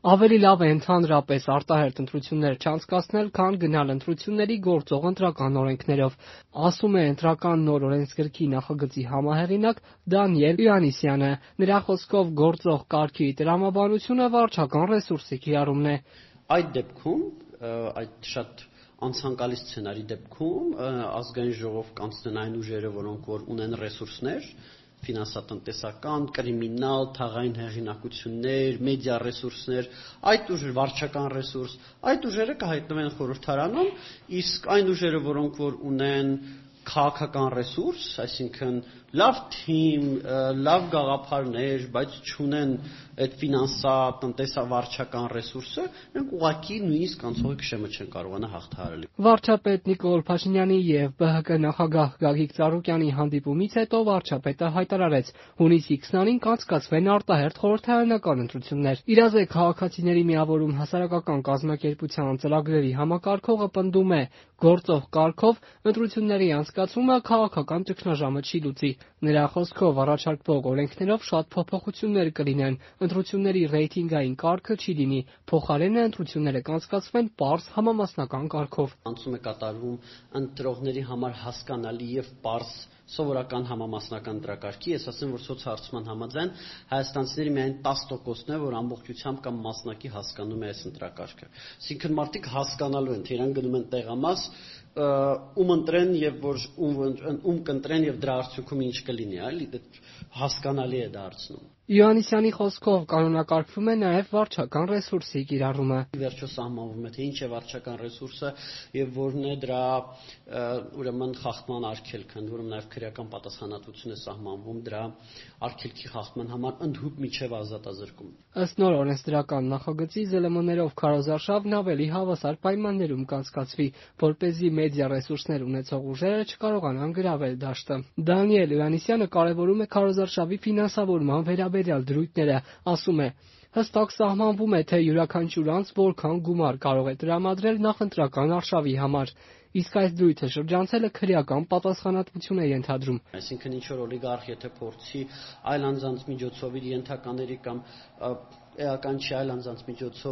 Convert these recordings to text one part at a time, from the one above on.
Ավելի լավ է ընդհանրապես արտահերթ ընտրություններ չանցկացնել, քան գնալ ընտրությունների գործող ընտրական օրենքներով, ասում է Ընտրական նոր օրենսգրքի նախագծի համահեղինակ Դանիել Իոաննիսյանը։ Նրա խոսքով գործող կարգի տրամաբանությունը վարչական ռեսուրսի կիրառումն է։ Այդ դեպքում, այդ շատ անցանկալի սցենարի դեպքում ազգային ժողով կանցնեն այն ուժերը, որոնք որ ունեն ռեսուրսներ, ֆինանսատնտեսական, կրիմինալ, թաղային հեղինակություններ, մեդիա ռեսուրսներ, այդ ուժերը վարչական ռեսուրս, այդ ուժերը կհայտնվեն խորհրդարանում, իսկ այն ուժերը, որոնք որ ունեն քաղաքական ռեսուրս, այսինքն լավ թիմ, լավ գաղափարներ, բայց չունեն այդ ֆինանսա-տնտեսավարչական ռեսուրսը, նրանք ուղղակի նույնիսկ անցողի քշեմը չեն կարողանա հաղթահարել։ Վարչապետ Նիկոլ Փաշինյանի եւ ԲՀԿ նախագահ Գագիկ Ծառուկյանի հանդիպումից հետո վարչապետը հայտարարեց. հունիսի 20-ին կանցկացվեն արտահերթ խորհրդարանական ընտրություններ։ Իրազեկ քաղաքացիների միավորում հասարակական կազմակերպության ծրագրերի համակարգողը պնդում է, գործող կարգով ընտրությունների անցկացումը քաղաքական ճգնաժամը չի լուծի։ Նրա խոսքով առաջարկվող օրենքներով շատ փոփոխություններ կլինեն, ընտրությունների ռեյտինգային կարգը չի լինի, փոխարենը ընտրությունները կանցկացվեն պարզ համամասնական կարգով։ Անցում է կատարվում ընտրողների համար հասկանալի եւ պարզ սովորական համամասնական ընտրակարգի, ես ասեմ, որ սոցհարցման համաձայն հայաստանցիների միայն 10%-ն է, որ ամբողջությամբ կամ մասնակի հասկանում է այս ընտրակարգը։ Այսինքն մարդիկ հասկանալու են, թե իրենք գնում են տեղամաս, ում ընտրեն եւ ում կընտրեն եւ դրա արդյունքում ինչ կլինի, այլ հասկանալի է դարձնում։ Իոաննիսյանի խոսքով կանոնակարգվում է նաև վարչական ռեսուրսի կիրառումը։ Վերջո սահմանվում է, թե ինչ է վարչական ռեսուրսը եւ որն է դրա ուրեմն խախտման արգելքը, որում նաև քրեական պատասխանատվություն է սահմանվում դրա արգելքի խախտման համար ընդհուպ միջև ազատազրկում։ Ըստ նոր օրենսդրական նախագծի ԶԼՄ-ներով քարոզարշավն ավելի հավասար պայմաններում կանցկացվի, որպեսզի մեդիա ռեսուրսներ ունեցող ուժերը չկարողանան գրավել դաշտը։ Դանիել Իոաննիսյանը կարևորում է քարոզարշավի ֆինանսավորման վերաբերյալ դրույթները, ասում է. հստակ սահմանվում է, թե յուրաքանչյուր անձ որքան գումար կարող է տրամադրել նախընտրական արշավի համար, իսկ այս դրույթը շրջանցելը քրեական պատասխանատվություն է ենթադրում։ Այսինքն ինչ որ օլիգարխ եթե փորձի այլ անձանց միջոցով իր ենթակաների կամ էական չի այլ անձանց միջոցով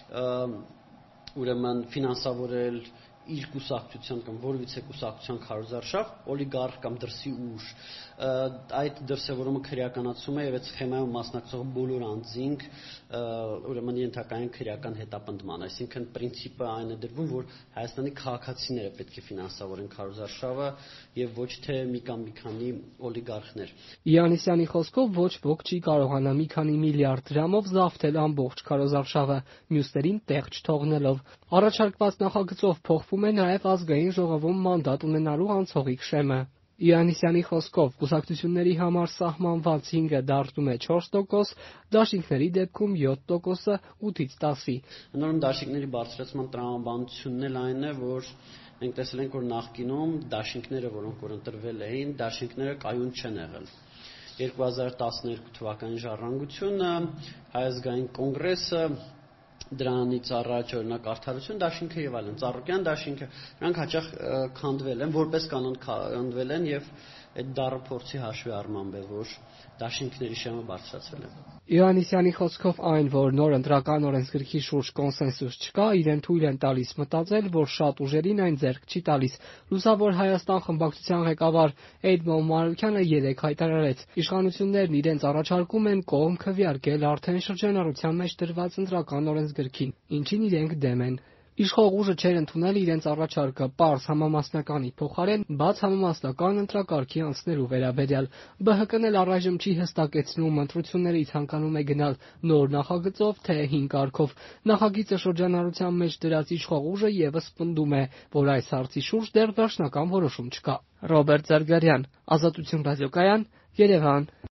ուրեմն ֆինանսավորել իր կուսակցության կամ որևիցե կուսակցության քարոզարշավ, օլիգարխ կամ դրսի ուժ, այդ դրսևորումը քրեականացում է եւ այդ սխեմայում մասնակցող բոլոր անձինք ուրեմն ենթակային քրեական հետապնդման, այսինքն պրինցիպը այն է դրվում, որ Հայաստանի քաղաքացիները պետք է ֆինանսավորեն քարոզարշավը եւ ոչ թե մի կամ մի քանի օլիգարխներ։ Իոաննիսյանի խոսքով ոչ ոք չի կարողանա մի քանի միլիարդ դրամով զավթել ամբողջ քարոզարշավը, մյուսներին տեղ չթողնելով։ Առաջարկված նախագծով փոխվում է նաև ազգային ժողովում մանդատ ունենալու անցողի քշեմը։ Իոաննիսյանի խոսքով կուսակցությունների համար սահմանված 5-ը դառնում է 4%, դաշինքների դեպքում 7%-ը 8-ից 10-ի։ Նորմալ դաշինքների բարձրացման տրամաբանությունն էլ այն է, որ մենք տեսել ենք, որ նախկինում դաշինքները, որոնք որ ընտրվել էին, դաշինքները կայուն չեն եղել։ 2012 թվականի ժառանգությունը, Հայ ազգային կոնգրեսը, դրանից առաջ օրինակ արդարություն դաշինքը եւ այլն, Ծառուկյան դաշինքը, նրանք հաճախ քանդվել են, որպես կանոն քանդվել են եւ այդ դառը փորձի հաշվի առմամբ է, որ դաշինքների շեմը բարձրացվել է։ Իոաննիսյանի խոսքով այն, որ նոր ընտրական օրենսգրքի շուրջ կոնսենսուս չկա, իրեն թույլ են տալիս մտածել, որ շատ ուժերին այն ձեռք չի տալիս։ Լուսավոր Հայաստան խմբակցության ղեկավար Էդմոն Մանուկյանը երեկ հայտարարեց. իշխանություններն իրենց առաջարկում են կողմ քվեարկել արդեն շրջանառության մեջ դրված ընտրական օրենսգրքին, ինչին իրենք դեմ են։ Իշխող ուժը չէր ընդունել իրենց առաջարկը պարզ համամասնականի փոխարեն բաց համամասնական ընտրակարգի անցնելու վերաբերյալ։ ԲՀԿ-ն էլ առայժմ չի հստակեցնում ընտրությունների ցանկանում է գնալ նոր նախագծով, թե հին կարգով։ Նախագիծը շրջանառության մեջ դրած իշխող ուժը եւս պնդում է, որ այս հարցի շուրջ դեռ վերջնական որոշում չկա։ Ռոբերտ Զարգարյան, Ազատություն ռադիոկայան, Երևան։